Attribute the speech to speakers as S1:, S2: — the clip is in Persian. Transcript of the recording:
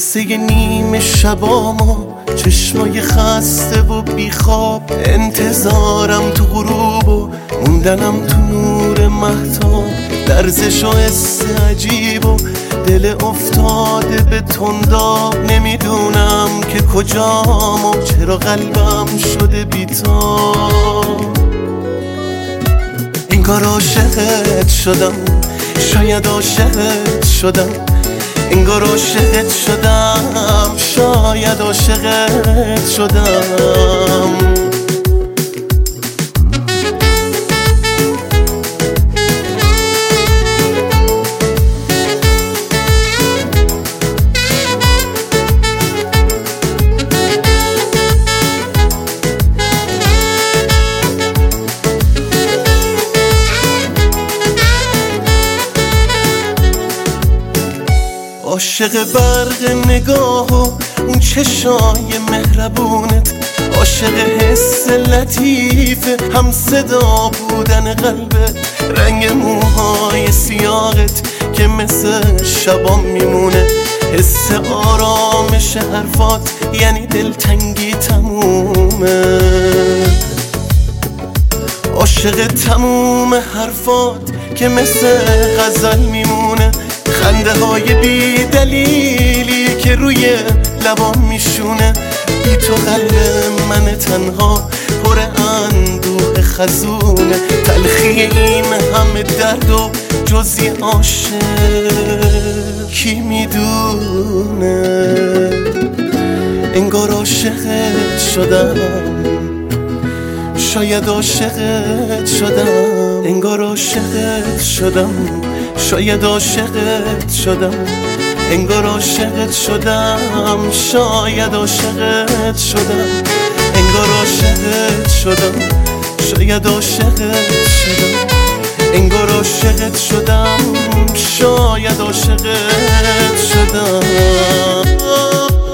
S1: قصه نیمه شبامو، چشمای خسته و بیخواب، انتظارم تو غروب و موندنم تو نور مهتاب، لرزش و حس عجیب و دل افتاده به تنداب، نمیدونم که کجام و چرا قلبم شده بیتاب. انگار عاشقت شدم، شاید عاشقت شدم، انگار عاشقت شدم، شاید عاشقت شدم. عاشق برق نگاه و اون چشای مهربونت، عاشق حس لطیف هم صدا بودن قلبت، رنگ موهای سیاهت که مثل شبام میمونه، حس آرامش حرفات یعنی دلتنگی تمومه، عاشق تموم حرفات که مثل غزل میمونه، خنده های بی دلیلی که روی لبام میشونه، بی تو قلب من تنها پر اندوه خزونه، تلخی این همه درد و جزی عاشق کی میدونه. انگار عاشقت شدم، شاید عاشقت شدم، انگار عاشقت شدم، شاید عاشقت شدم، انگار عاشقت شدم، شاید عاشقت شدم، انگار عاشقت شدم، شاید عاشقت شدم، انگار عاشقت شدم، شاید عاشقت شدم.